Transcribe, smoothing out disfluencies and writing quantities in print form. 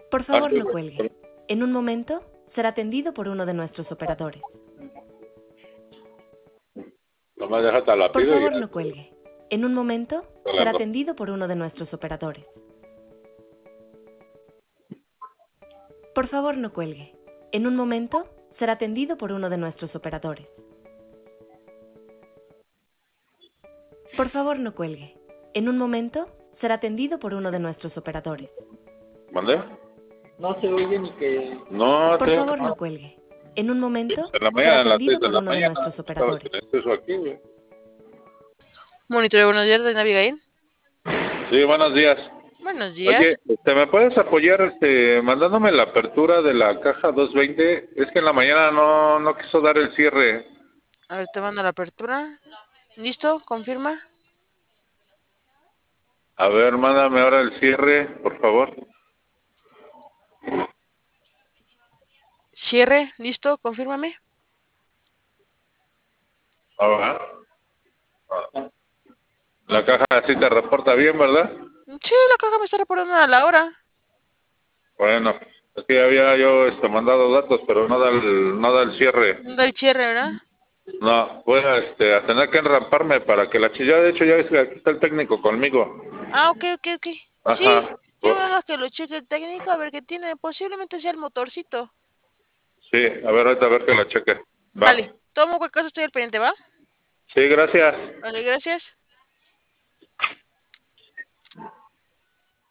Por favor, no cuelgue. En un momento será atendido por uno de nuestros operadores. Nomás déjate la Por pido y favor, ya. no cuelgue. En un momento será atendido por uno de nuestros operadores. Por favor, no cuelgue. En un momento será atendido por uno de nuestros operadores. Por favor, no cuelgue. En un momento será atendido por uno de nuestros operadores. ¿Mandé? No se oye ni que... No, Por favor, no cuelgue. En un momento en la será mañana, a las 6 atendido de por la uno de mañana, nuestros estaba operadores. silencioso aquí, güey. Monitoreo, buenos días, de Abigail. Sí, buenos días. Buenos días. Oye, ¿me puedes apoyar mandándome la apertura de la caja 220? Es que en la mañana no quiso dar el cierre. A ver, te mando la apertura. ¿Listo? ¿Confirma? A ver, mándame ahora el cierre, por favor. Cierre, ¿listo? Confírmame. Ah, la caja sí te reporta bien, ¿verdad? Sí, la caja me está reportando a la hora. Bueno, es que había yo mandado datos, pero no da el cierre. Da el cierre, ¿verdad? No, voy a tener que enramparme para que la chilla, de hecho ya ves que aquí está el técnico conmigo. Ah, ok. Sí, Ajá. quiero dejar que lo cheque el técnico a ver qué tiene. Posiblemente sea el motorcito. Sí, a ver, ahorita a ver que la cheque. Va. Vale, tomo cualquier caso, estoy al pendiente, ¿va? Sí, gracias. Vale, gracias.